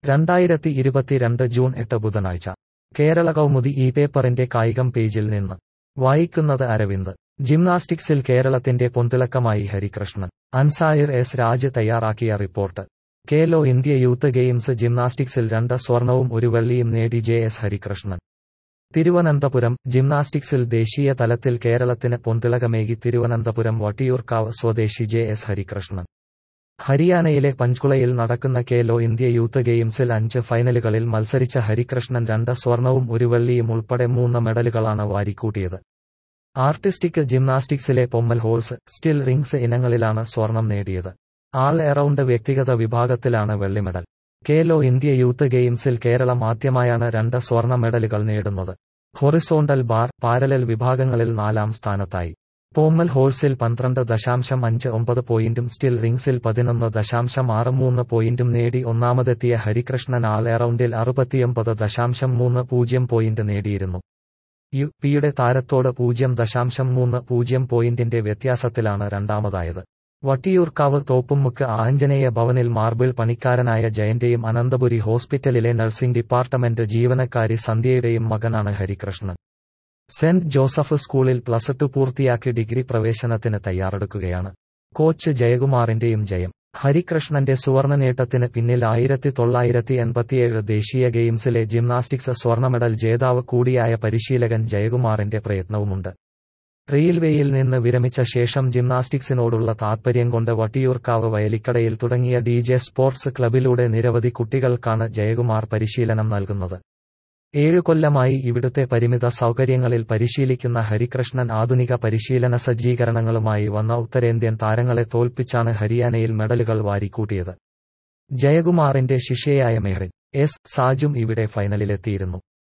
2022 June 8 ബുധനാഴ്ച കേരള കൗമുദി ഈ പേപ്പറിന്റെ കായികം പേജിൽ നിന്ന് വായിക്കുന്നത് അരവിന്ദ്. ജിംനാസ്റ്റിക്സിൽ കേരളത്തിന്റെ പൊന്തിളക്കമായി ഹരികൃഷ്ണൻ. അൻസായർ എസ് രാജ് തയ്യാറാക്കിയ report. Khelo India youth games ജിംനാസ്റ്റിക്സിൽ 2 സ്വർണവും 1 വെള്ളിയും നേടി JS ഹരികൃഷ്ണൻ. തിരുവനന്തപുരം. ജിംനാസ്റ്റിക്സിൽ ദേശീയ തലത്തിൽ കേരളത്തിന് പൊന്തിളകമേകി തിരുവനന്തപുരം വട്ടിയൂർക്കാവ് സ്വദേശി JS ഹരികൃഷ്ണൻ. ഹരിയാനയിലെ പഞ്ച്കുളയിൽ നടക്കുന്ന ഖേലോ ഇന്ത്യ യൂത്ത് ഗെയിംസിൽ 5 ഫൈനലുകളിൽ മത്സരിച്ച ഹരികൃഷ്ണൻ 2 സ്വർണവും 1 വെള്ളിയും ഉൾപ്പെടെ 3 മെഡലുകളാണ് വാരിക്കൂട്ടിയത്. ആർട്ടിസ്റ്റിക് ജിംനാസ്റ്റിക്സിലെ പൊമ്മൽ ഹോൾസ്, സ്റ്റിൽ റിംഗ്സ് ഇനങ്ങളിലാണ് സ്വർണം നേടിയത്. ആൾ എറൗണ്ട് വ്യക്തിഗത വിഭാഗത്തിലാണ് വെള്ളി മെഡൽ. ഖേലോ ഇന്ത്യ യൂത്ത് ഗെയിംസിൽ കേരളം ആദ്യമായാണ് 2 സ്വർണ മെഡലുകൾ നേടുന്നത്. ഹൊറിസോണ്ടൽ ബാർ, പാരലൽ വിഭാഗങ്ങളിൽ 4ാം സ്ഥാനത്തായി. പോമ്മൽ ഹോൾസിൽ 12.59 പോയിന്റും സ്റ്റിൽ റിംഗ്സിൽ 11.63 പോയിന്റും നേടി ഒന്നാമതെത്തിയ ഹരികൃഷ്ണൻ ആൾ എറൗണ്ടിൽ 69.30 പോയിന്റ് നേടിയിരുന്നു. UPയുടെ താരത്തോട് 0.30 പോയിന്റിന്റെ വ്യത്യാസത്തിലാണ് രണ്ടാമതായത്. വട്ടിയൂർക്കാവ് തോപ്പുംമുക്ക് ആഞ്ജനേയ ഭവനിൽ മാർബിൾ പണിക്കാരനായ ജയന്റെയും അനന്തപുരി ഹോസ്പിറ്റലിലെ നഴ്സിംഗ് ഡിപ്പാർട്ട്മെന്റ് ജീവനക്കാരി സന്ധ്യയുടെയും മകനാണ് ഹരികൃഷ്ണൻ. സെന്റ് ജോസഫ് സ്കൂളിൽ +2 പൂർത്തിയാക്കി ഡിഗ്രി പ്രവേശനത്തിന് തയ്യാറെടുക്കുകയാണ്. കോച്ച് ജയകുമാറിന്റെയും ജയം. ഹരികൃഷ്ണന്റെ സുവർണ നേട്ടത്തിന് പിന്നിൽ 1987 ദേശീയ ഗെയിംസിലെ ജിംനാസ്റ്റിക്സ് സ്വർണ്ണ മെഡൽ ജേതാവ് കൂടിയായ പരിശീലകൻ ജയകുമാറിന്റെ പ്രയത്നവുമുണ്ട്. റെയിൽവേയിൽ നിന്ന് വിരമിച്ച ശേഷം ജിംനാസ്റ്റിക്സിനോടുള്ള താൽപര്യം കൊണ്ട് വട്ടിയൂർക്കാവ് വയലിക്കടയിൽ തുടങ്ങിയ DJ സ്പോർട്സ് ക്ലബിലൂടെ നിരവധി കുട്ടികൾക്കാണ് ജയകുമാർ പരിശീലനം നൽകുന്നത്. 7 കൊല്ലമായി ഇവിടുത്തെ പരിമിത സൗകര്യങ്ങളിൽ പരിശീലിക്കുന്ന ഹരികൃഷ്ണൻ ആധുനിക പരിശീലന സജ്ജീകരണങ്ങളുമായി വന്ന ഉത്തരേന്ത്യൻ താരങ്ങളെ തോൽപ്പിച്ചാണ് ഹരിയാനയിൽ മെഡലുകൾ വാരിക്കൂട്ടിയത്. ജയകുമാറിന്റെ ശിഷ്യയായ മെഹ്റിൻ S. സാജും ഇവിടെ ഫൈനലിലെത്തിയിരുന്നു.